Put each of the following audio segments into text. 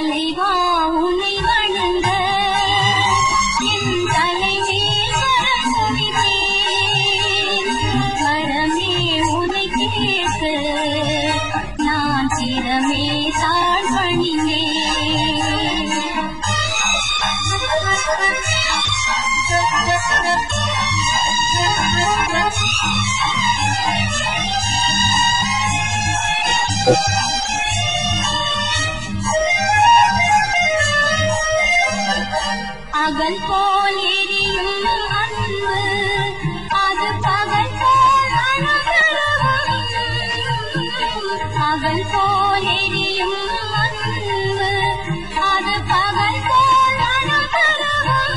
தலைவா உன்னை வணங்க என் தலைமேல் வரம் குவித்தேன். வரமே உன்னை கேட்டு நான் சிரமே தாழ் பணிந்தேன். அகல் போல் எரியும் அன்பு அது பகல் போல் அனந்தரவும். அகல் போல் எரியும் அன்பு அது பகல் போல் அனந்தரவும்.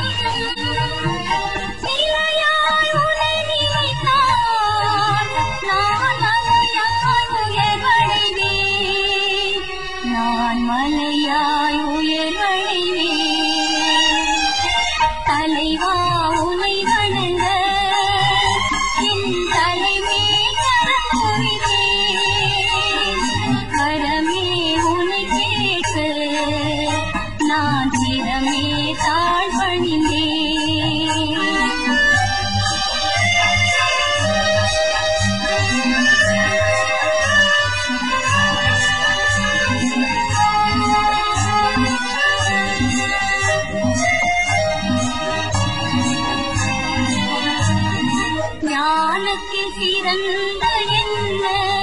நிலையாய் உன்னை நினைத்தால் நான் மலையாய் உயர்வடைவேன். நான் மலையாய் உயர்வடைவேன். தலைவா உன்னை வணங்க என் தலைமேல் வரம் குவித்தேன். வரமே உன்னை கேட்டு நான் சிரமே தாழ் பணிந்தேன். ஞானத்தில் சிறந்த என்ன